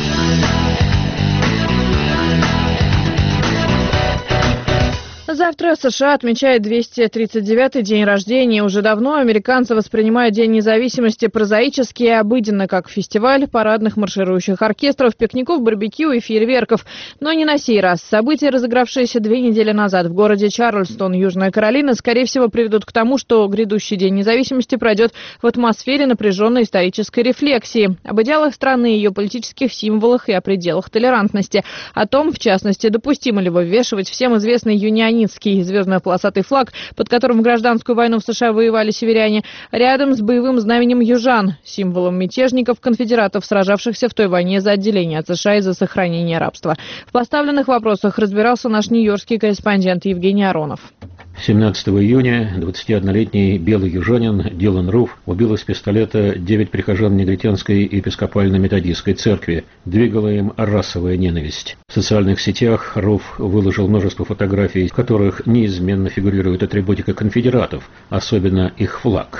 Завтра США отмечает двести тридцать девятый день рождения. Уже давно американцы воспринимают День независимости прозаически и обыденно, как фестиваль парадных марширующих оркестров, пикников, барбекю и фейерверков. Но не на сей раз. События, разыгравшиеся две недели назад в городе Чарльстон, Южная Каролина, скорее всего, приведут к тому, что грядущий День независимости пройдет в атмосфере напряженной исторической рефлексии об идеалах страны, ее политических символах и о пределах толерантности. О том, в частности, допустимо ли вывешивать всем известный юнионистский звездно-полосатый флаг, под которым в гражданскую войну в США воевали северяне, рядом с боевым знаменем южан, символом мятежников-конфедератов, сражавшихся в той войне за отделение от США и за сохранение рабства. В поставленных вопросах разбирался наш нью-йоркский корреспондент Евгений Аронов. семнадцатого июня двадцатиоднолетний белый южанин Дилан Руф убил из пистолета девять прихожан Негритянской епископально-методистской церкви. Двигала им расовая ненависть. В социальных сетях Руф выложил множество фотографий, в которых неизменно фигурирует атрибутика конфедератов, особенно их флаг.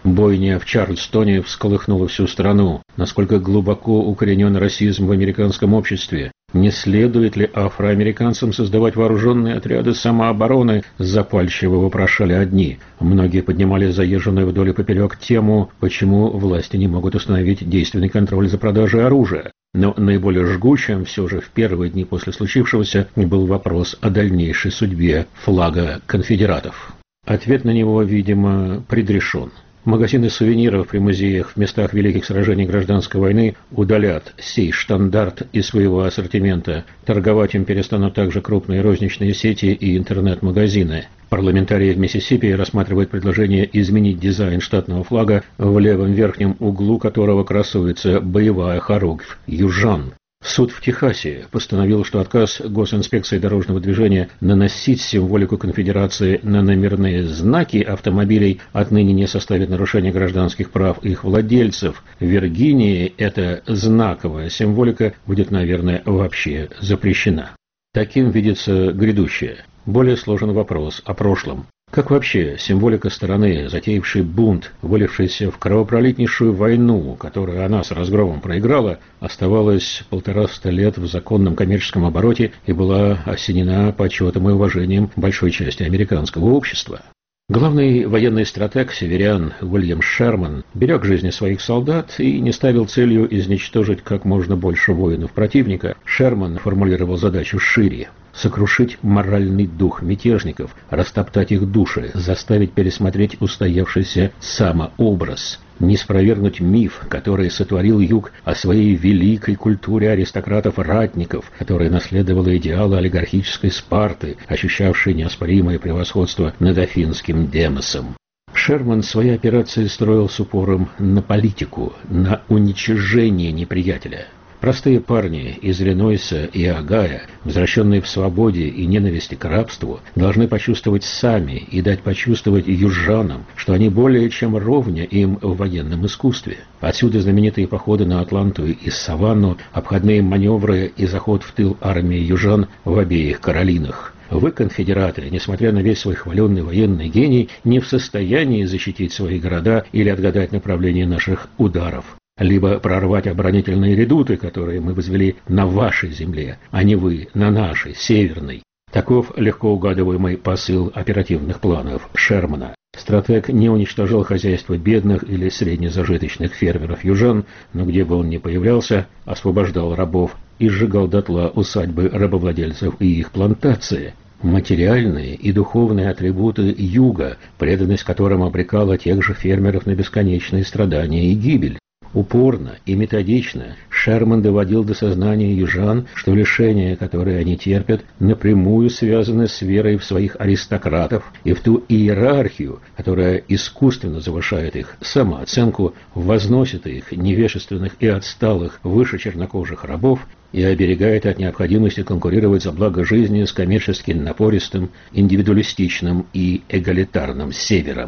Бойня в Чарльстоне всколыхнула всю страну. Насколько глубоко укоренен расизм в американском обществе? Не следует ли афроамериканцам создавать вооруженные отряды самообороны? Запальчиво вопрошали одни. Многие поднимали заезженную вдоль и поперек тему, почему власти не могут установить действенный контроль за продажей оружия. Но наиболее жгучим все же в первые дни после случившегося был вопрос о дальнейшей судьбе флага конфедератов. Ответ на него, видимо, предрешен. Магазины сувениров при музеях в местах великих сражений гражданской войны удалят сей штандарт из своего ассортимента. Торговать им перестанут также крупные розничные сети и интернет-магазины. Парламентарии в Миссисипи рассматривают предложение изменить дизайн штатного флага, в левом верхнем углу которого красуется боевая хоругвь «Южан». Суд в Техасе постановил, что отказ госинспекции дорожного движения наносить символику конфедерации на номерные знаки автомобилей отныне не составит нарушения гражданских прав их владельцев. В Виргинии эта знаковая символика будет, наверное, вообще запрещена. Таким видится грядущее. Более сложен вопрос о прошлом. Как вообще символика страны, затеявшей бунт, вылившейся в кровопролитнейшую войну, которую она с разгромом проиграла, оставалась полтораста лет в законном коммерческом обороте и была осенена почетом и уважением большой части американского общества? Главный военный стратег северян Уильям Шерман берег жизни своих солдат и не ставил целью изничтожить как можно больше воинов противника. Шерман формулировал задачу шире – сокрушить моральный дух мятежников, растоптать их души, заставить пересмотреть устоявшийся самообраз, не спровергнуть миф, который сотворил Юг о своей великой культуре аристократов-ратников, которая наследовала идеалы олигархической Спарты, ощущавшей неоспоримое превосходство над афинским демосом. Шерман свои операции строил с упором на политику, на уничижение неприятеля. Простые парни из Иллинойса и Огайо, возвращенные в свободе и ненависти к рабству, должны почувствовать сами и дать почувствовать южанам, что они более чем ровня им в военном искусстве. Отсюда знаменитые походы на Атланту и Саванну, обходные маневры и заход в тыл армии южан в обеих Каролинах. Вы, конфедераты, несмотря на весь свой хваленный военный гений, не в состоянии защитить свои города или отгадать направление наших ударов. Либо прорвать оборонительные редуты, которые мы возвели на вашей земле, а не вы на нашей, северной. Таков легко угадываемый посыл оперативных планов Шермана. Стратег не уничтожал хозяйство бедных или среднезажиточных фермеров-южан, но где бы он ни появлялся, освобождал рабов и сжигал дотла усадьбы рабовладельцев и их плантации. Материальные и духовные атрибуты юга, преданность которым обрекала тех же фермеров на бесконечные страдания и гибель. Упорно и методично Шерман доводил до сознания южан, что лишения, которые они терпят, напрямую связаны с верой в своих аристократов и в ту иерархию, которая искусственно завышает их самооценку, возносит их, невежественных и отсталых, выше чернокожих рабов и оберегает от необходимости конкурировать за благо жизни с коммерчески напористым, индивидуалистичным и эгалитарным севером.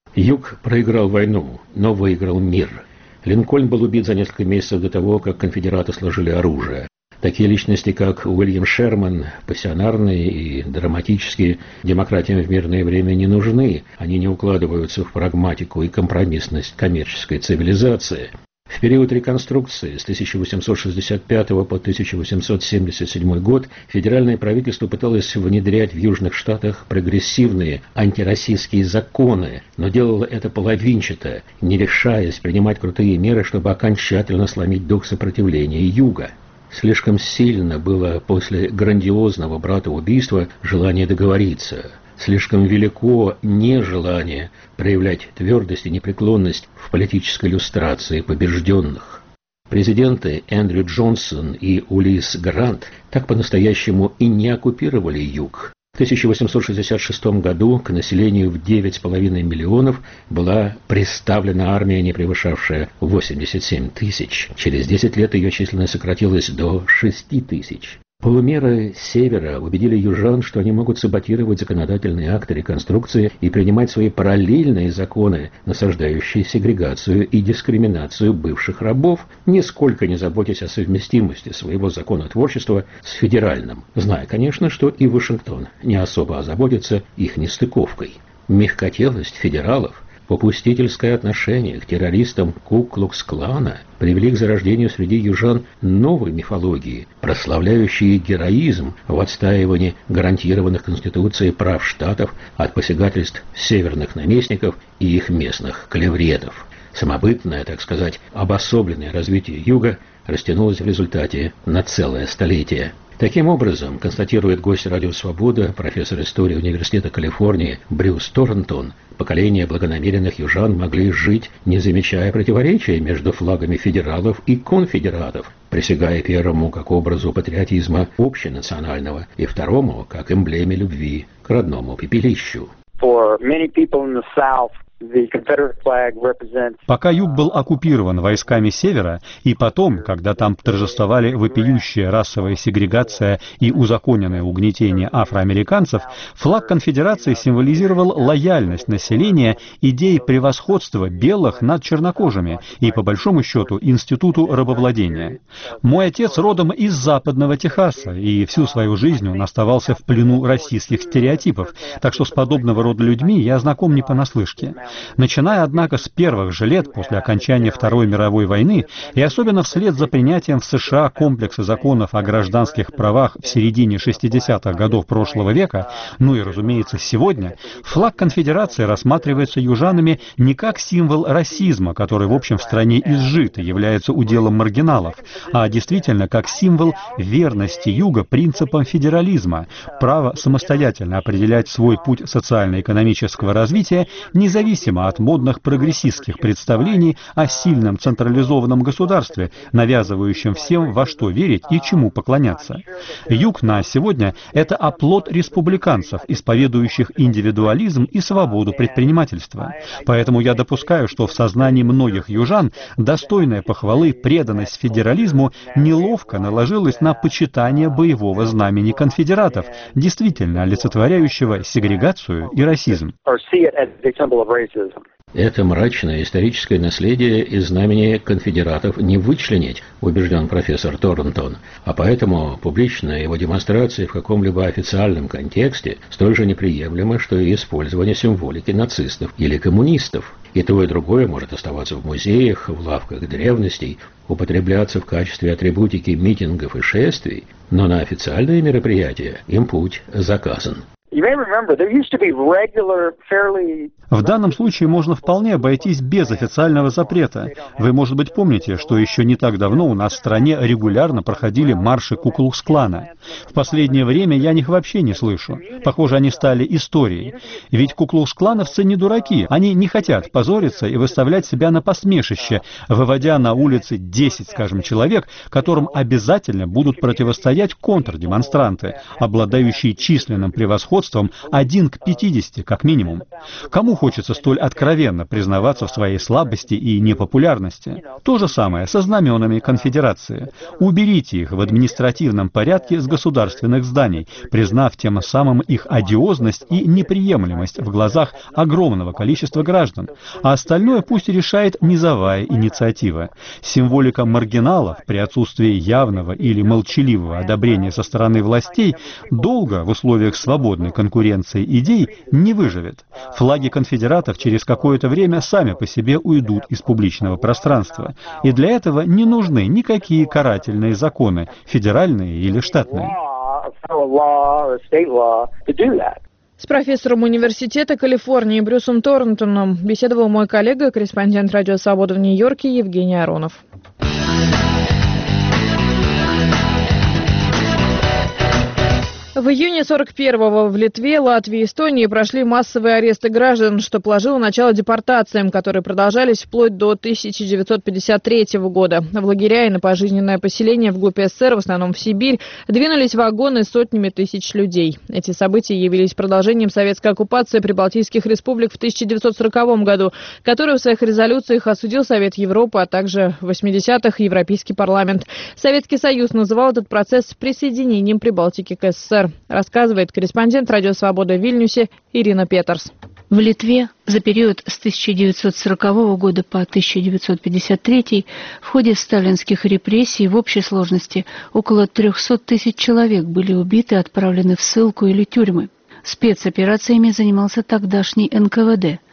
Юг проиграл войну, но выиграл мир. Линкольн был убит за несколько месяцев до того, как конфедераты сложили оружие. Такие личности, как Уильям Шерман, пассионарные и драматические, демократиям в мирное время не нужны. Они не укладываются в прагматику и компромиссность коммерческой цивилизации. В период реконструкции с тысяча восемьсот шестьдесят пятого по тысяча восемьсот семьдесят седьмой год федеральное правительство пыталось внедрять в Южных Штатах прогрессивные антироссийские законы, но делало это половинчато, не решаясь принимать крутые меры, чтобы окончательно сломить дух сопротивления Юга. Слишком сильно было после грандиозного братоубийства желание договориться. Слишком велико нежелание проявлять твердость и непреклонность в политической иллюстрации побежденных. Президенты Эндрю Джонсон и Улисс Грант так по-настоящему и не оккупировали Юг. В тысяча восемьсот шестьдесят шестом году к населению в девять с половиной миллионов была представлена армия, не превышавшая восемьдесят семь тысяч. Через десять лет ее численность сократилась до шести тысяч. Полумеры Севера убедили южан, что они могут саботировать законодательные акты реконструкции и принимать свои параллельные законы, насаждающие сегрегацию и дискриминацию бывших рабов, нисколько не заботясь о совместимости своего законотворчества с федеральным, зная, конечно, что и Вашингтон не особо озаботится их нестыковкой. Мягкотелость федералов попустительское отношение к террористам Ку-Клукс-клана привели к зарождению среди южан новой мифологии, прославляющей героизм в отстаивании гарантированных Конституцией прав штатов от посягательств северных наместников и их местных клевретов. Самобытное, так сказать, обособленное развитие Юга растянулось в результате на целое столетие. Таким образом, констатирует гость «Радио Свобода», профессор истории Университета Калифорнии Брюс Торнтон, поколения благонамеренных южан могли жить, не замечая противоречия между флагами федералов и конфедератов, присягая первому как образу патриотизма общенационального и второму как эмблеме любви к родному пепелищу. Пока юг был оккупирован войсками севера, и потом, когда там торжествовали вопиющая расовая сегрегация и узаконенное угнетение афроамериканцев, флаг конфедерации символизировал лояльность населения идеи превосходства белых над чернокожими и, по большому счету, институту рабовладения. Мой отец родом из западного Техаса, и всю свою жизнь он оставался в плену российских стереотипов, так что с подобного рода людьми я знаком не понаслышке. Начиная, однако, с первых же лет после окончания Второй мировой войны и особенно вслед за принятием в США комплекса законов о гражданских правах в середине шестидесятых годов прошлого века, ну и, разумеется, сегодня, флаг конфедерации рассматривается южанами не как символ расизма, который, в общем, в стране изжит и является уделом маргиналов, а действительно как символ верности Юга принципам федерализма, права самостоятельно определять свой путь социально-экономического развития, независимо от модных прогрессистских представлений о сильном централизованном государстве, навязывающем всем, во что верить и чему поклоняться. Юг на сегодня – это оплот республиканцев, исповедующих индивидуализм и свободу предпринимательства. Поэтому я допускаю, что в сознании многих южан достойная похвалы преданность федерализму неловко наложилась на почитание боевого знамени конфедератов, действительно олицетворяющего сегрегацию и расизм. Это мрачное историческое наследие из знамени конфедератов не вычленить, убежден профессор Торнтон, а поэтому публичная его демонстрация в каком-либо официальном контексте столь же неприемлема, что и использование символики нацистов или коммунистов. И то, и другое может оставаться в музеях, в лавках древностей, употребляться в качестве атрибутики митингов и шествий, но на официальные мероприятия им путь заказан. В данном случае можно вполне обойтись без официального запрета. Вы, может быть, помните, что еще не так давно у нас в стране регулярно проходили марши Ку-Клукс-клана. В последнее время я о них вообще не слышу. Похоже, они стали историей. Ведь ку-клукс-клановцы не дураки. Они не хотят позориться и выставлять себя на посмешище, выводя на улицы десять, скажем, человек, которым обязательно будут противостоять контрдемонстранты, обладающие численным превосходством один к пятидесяти, как минимум. Кому хочется столь откровенно признаваться в своей слабости и непопулярности? То же самое со знаменами конфедерации. Уберите их в административном порядке с государственных зданий, признав тем самым их одиозность и неприемлемость в глазах огромного количества граждан. А остальное пусть решает низовая инициатива. Символика маргиналов при отсутствии явного или молчаливого одобрения со стороны властей долго в условиях свободной конкуренции идей не выживет. Флаги конфедератов через какое-то время сами по себе уйдут из публичного пространства. И для этого не нужны никакие карательные законы, федеральные или штатные. С профессором Университета Калифорнии Брюсом Торнтоном беседовал мой коллега, корреспондент «Радио Свобода» в Нью-Йорке Евгений Аронов. В июне сорок первого в Литве, Латвии и Эстонии прошли массовые аресты граждан, что положило начало депортациям, которые продолжались вплоть до тысяча девятьсот пятьдесят третьего года. В лагеря и на пожизненное поселение вглубь СССР, в основном в Сибирь, двинулись вагоны с сотнями тысяч людей. Эти события явились продолжением советской оккупации прибалтийских республик в тысяча девятьсот сороковом году, которую в своих резолюциях осудил Совет Европы, а также в восьмидесятых Европейский парламент. Советский Союз называл этот процесс присоединением Прибалтики к СССР. Рассказывает корреспондент «Радио Свобода» в Вильнюсе Ирина Петерс. В Литве за период с тысяча девятьсот сорокового года по тысяча девятьсот пятьдесят третий в ходе сталинских репрессий в общей сложности около трехсот тысяч человек были убиты и отправлены в ссылку или тюрьмы. Спецоперациями занимался тогдашний эн ка вэ дэ.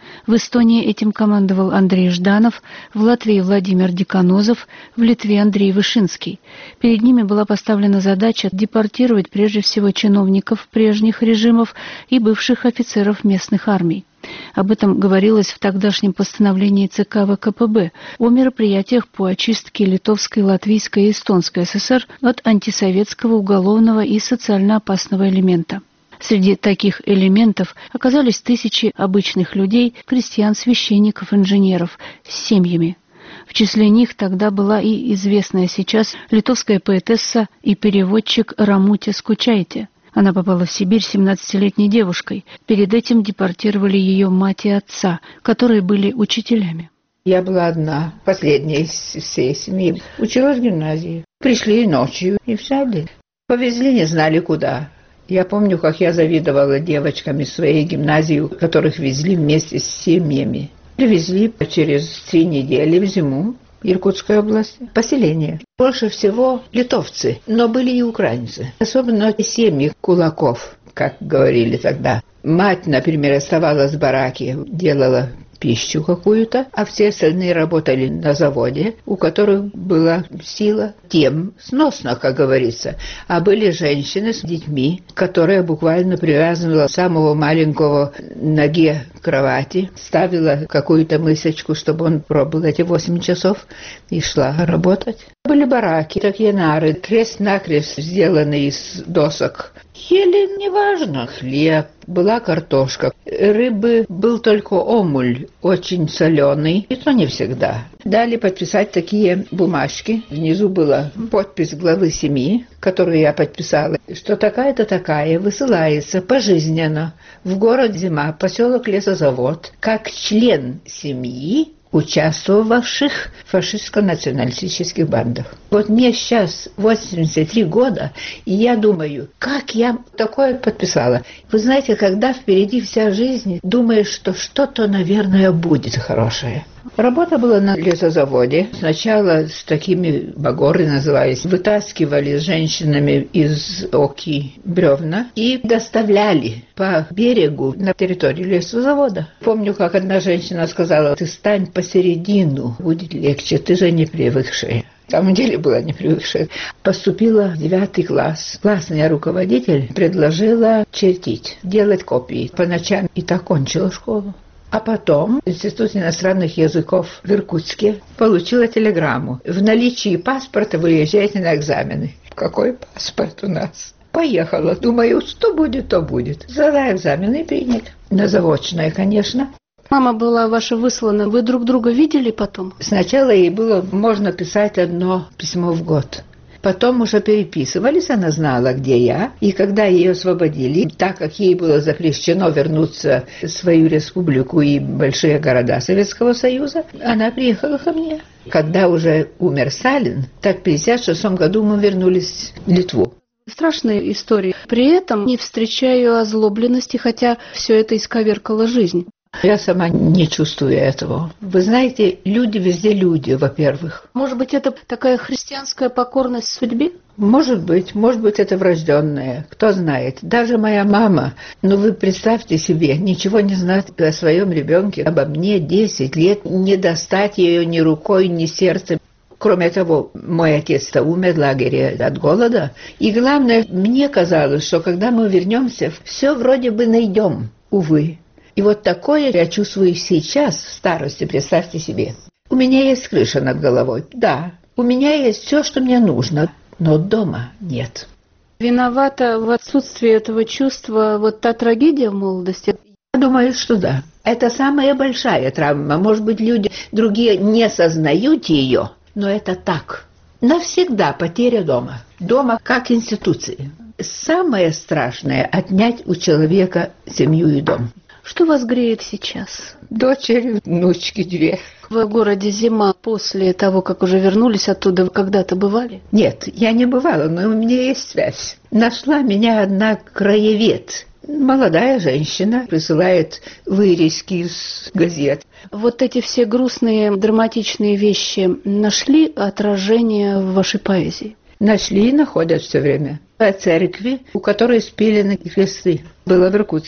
В Эстонии этим командовал Андрей Жданов, в Латвии Владимир Деканозов, в Литве Андрей Вышинский. Перед ними была поставлена задача депортировать прежде всего чиновников прежних режимов и бывших офицеров местных армий. Об этом говорилось в тогдашнем постановлении ЦК ВКПБ о мероприятиях по очистке Литовской, Латвийской и Эстонской ССР от антисоветского уголовного и социально опасного элемента. Среди таких элементов оказались тысячи обычных людей, крестьян, священников, инженеров с семьями. В числе них тогда была и известная сейчас литовская поэтесса и переводчик Рамутė Скучаitė. Она попала в Сибирь семнадцатилетней девушкой. Перед этим депортировали ее мать и отца, которые были учителями. Я была одна, последняя из всей семьи. Училась в гимназии. Пришли ночью и взяли. Повезли, не знали куда. Я помню, как я завидовала девочкам из своей гимназии, которых везли вместе с семьями. Привезли через три недели в зиму. Иркутской области. Поселение. Больше всего литовцы, но были и украинцы. Особенно семьи кулаков, как говорили тогда. Мать, например, оставалась в бараке, делала пищу какую-то, а все остальные работали на заводе, у которых была сила, тем сносно, как говорится. А были женщины с детьми, которые буквально привязывала самого маленького ноге к кровати, ставила какую-то мысочку, чтобы он пробыл эти восемь часов, и шла работать. Были бараки, такие нары, крест-накрест сделанные из досок. Ели неважно, хлеб, была картошка. Рыбы был только омуль, очень соленый, и то не всегда. Дали подписать такие бумажки. Внизу была подпись главы семьи, которую я подписала, что такая-то такая высылается пожизненно в город Зима, поселок Лесозавод, как член семьи, участвовавших в фашистско-националистических бандах. Вот мне сейчас восемьдесят три года, и я думаю, как я такое подписала. Вы знаете, когда впереди вся жизнь, думаешь, что что-то, наверное, будет хорошее. Работа была на лесозаводе. Сначала с такими багоры назывались. Вытаскивали с женщинами из оки бревна и доставляли по берегу на территорию лесозавода. Помню, как одна женщина сказала: ты стань посередину, будет легче, ты же не привыкшая. В самом деле была не привыкшая. Поступила в девятый класс. Классный руководитель предложила чертить, делать копии по ночам, и так кончила школу. А потом Институт иностранных языков в Иркутске получила телеграмму: в наличии паспорта вы езжаете на экзамены. Какой паспорт у нас? Поехала. Думаю, что будет, то будет. Сдала экзамены и приняли. На заочное, конечно. Мама была ваша выслана. Вы друг друга видели потом? Сначала ей было можно писать одно письмо в год. Потом уже переписывались, она знала, где я. И когда ее освободили, так как ей было запрещено вернуться в свою республику и большие города Советского Союза, она приехала ко мне. Когда уже умер Сталин, так в пятьдесят шестом году мы вернулись в Литву. Страшная история. При этом не встречаю озлобленности, хотя все это исковеркало жизнь. Я сама не чувствую этого. Вы знаете, люди везде люди, во-первых. Может быть, это такая христианская покорность судьбе? Может быть, может быть, это врожденное. Кто знает. Даже моя мама, ну вы представьте себе, ничего не знать о своем ребенке, обо мне десять лет, не достать ее ни рукой, ни сердцем. Кроме того, мой отец-то умер в лагере от голода. И главное, мне казалось, что когда мы вернемся, все вроде бы найдем, увы. И вот такое я чувствую сейчас, в старости, представьте себе. У меня есть крыша над головой, да. У меня есть все, что мне нужно, но дома нет. Виновата в отсутствии этого чувства вот та трагедия в молодости? Я думаю, что да. Это самая большая травма. Может быть, люди другие не сознают ее, но это так. Навсегда потеря дома. Дома как институции. Самое страшное – отнять у человека семью и дом. Что вас греет сейчас? Дочери, внучки две. В городе Зима после того, как уже вернулись оттуда, вы когда-то бывали? Нет, я не бывала, но у меня есть связь. Нашла меня одна краевед. Молодая женщина присылает вырезки из газет. Вот эти все грустные, драматичные вещи нашли отражение в вашей поэзии? Нашли и находят все время. О церкви, у которой спилены кресты, было в Иркутске.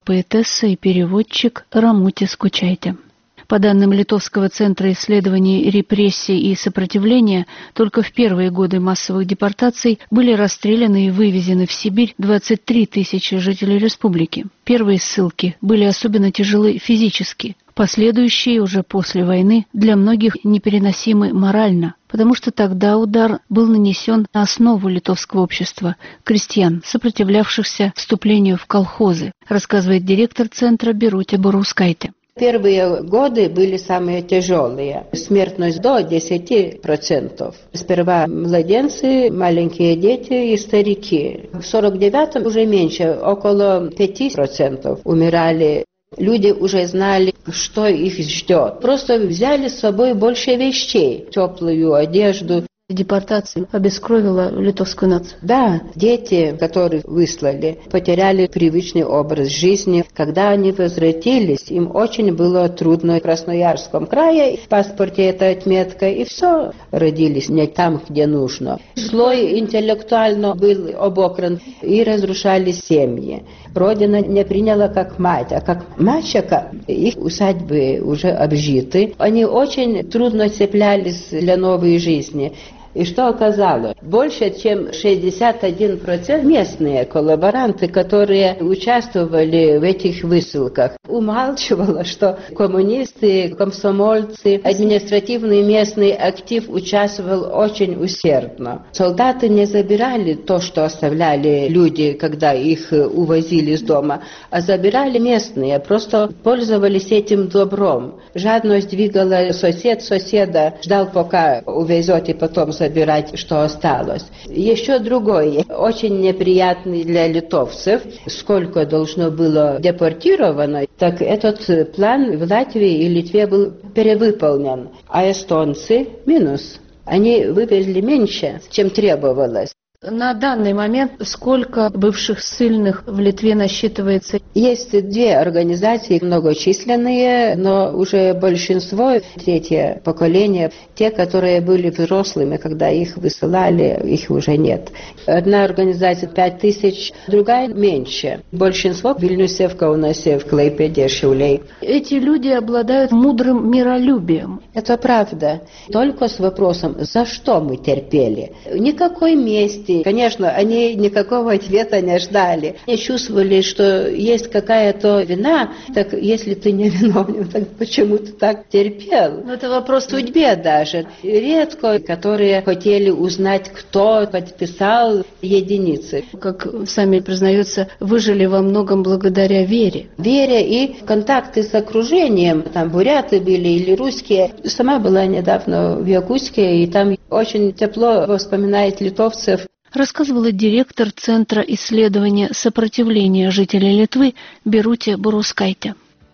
поэтесса и переводчик Рамути Скучайте. По данным Литовского центра исследований репрессий и сопротивления, только в первые годы массовых депортаций были расстреляны и вывезены в Сибирь двадцать три тысячи жителей республики. Первые ссылки были особенно тяжелы физически. Последующие, уже после войны, для многих непереносимы морально, потому что тогда удар был нанесен на основу литовского общества – крестьян, сопротивлявшихся вступлению в колхозы, рассказывает директор центра Берутя Бурускайте. Первые годы были самые тяжелые. Смертность до десяти процентов. Сперва младенцы, маленькие дети и старики. В сорок девятом уже меньше, около пяти процентов умирали. Люди уже знали, что их ждет. Просто взяли с собой больше вещей, теплую одежду. Депортация обескровила литовскую нацию. Да, дети, которых выслали, потеряли привычный образ жизни. Когда они возвратились, им очень было трудно в Красноярском крае. В паспорте эта отметка, и все, родились не там, где нужно. Слой интеллектуально был обокран, и разрушались семьи. Родина не приняла как мать, а как мачеха. Их усадьбы уже обжиты. Они очень трудно цеплялись для новой жизни. И что оказалось? Больше чем шестьдесят один процент местные коллаборанты, которые участвовали в этих высылках, умалчивало, что коммунисты, комсомольцы, административный местный актив участвовал очень усердно. Солдаты не забирали то, что оставляли люди, когда их увозили из дома, а забирали местные, просто пользовались этим добром. Жадность двигала сосед соседа, ждал, пока увезет, и потом забирать. Забирать, что осталось. Еще другой, очень неприятный для литовцев, сколько должно было депортировано, так этот план в Латвии и Литве был перевыполнен. А эстонцы минус. Они вывезли меньше, чем требовалось. На данный момент сколько бывших ссыльных в Литве насчитывается? Есть две организации, многочисленные, но уже большинство, третье поколение, те, которые были взрослыми, когда их высылали, их уже нет. Одна организация пять тысяч, другая меньше. Большинство в Вильнюсе, в Каунасе, в Клайпеде, Шиулей. Эти люди обладают мудрым миролюбием. Это правда. Только с вопросом, за что мы терпели. Никакой мести. Конечно, они никакого ответа не ждали. Они чувствовали, что есть какая-то вина, так если ты не виновен, так почему ты так терпел? Но это вопрос судьбе даже. Редко, которые хотели узнать, кто подписал, единицы. Как сами признаются, выжили во многом благодаря вере. Вере и контакты с окружением. Там буряты были или русские. Сама была недавно в Якутске, и там очень тепло вспоминает литовцев. Рассказывала директор Центра исследования сопротивления жителей Литвы Берутя Бурускайте.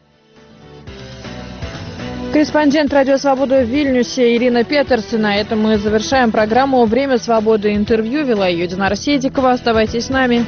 Корреспондент Радио Свобода в Вильнюсе Ирина Петерс. И на этом мы завершаем программу «Время свободы». Интервью вела ее Динара Седикова. Оставайтесь с нами.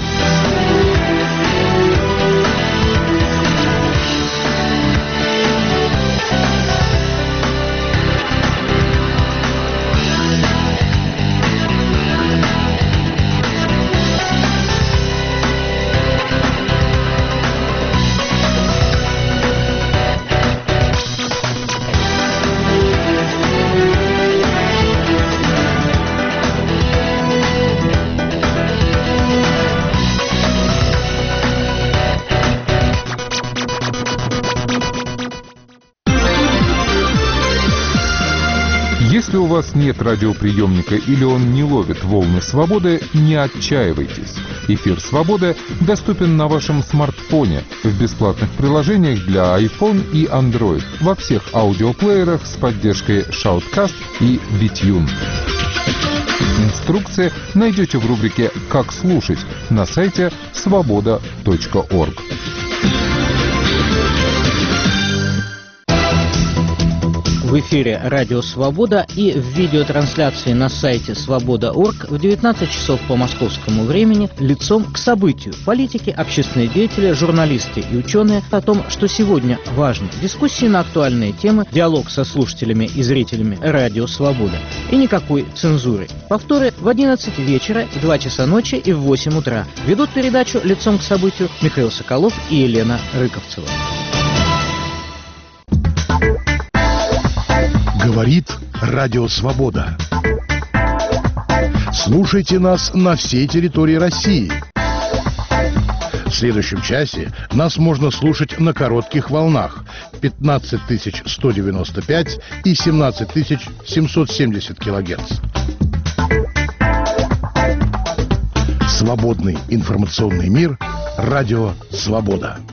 Если у вас нет радиоприемника или он не ловит волны свободы, не отчаивайтесь. Эфир «Свободы» доступен на вашем смартфоне в бесплатных приложениях для iPhone и Android во всех аудиоплеерах с поддержкой Shoutcast и BitTune. Инструкции найдете в рубрике «Как слушать» на сайте свобода точка орг. в эфире «Радио Свобода» и в видеотрансляции на сайте свобода точка орг в девятнадцать часов по московскому времени лицом к событию. Политики, общественные деятели, журналисты и ученые о том, что сегодня важно. Дискуссии на актуальные темы, диалог со слушателями и зрителями «Радио Свобода». И никакой цензуры. Повторы в одиннадцать вечера, в два часа ночи и в восемь утра. Ведут передачу «Лицом к событию» Михаил Соколов и Елена Рыковцева. Говорит Радио Свобода. Слушайте нас на всей территории России. В следующем часе нас можно слушать на коротких волнах пятнадцать тысяч сто девяносто пять и семнадцать тысяч семьсот семьдесят килогерц. Свободный информационный мир. Радио Свобода.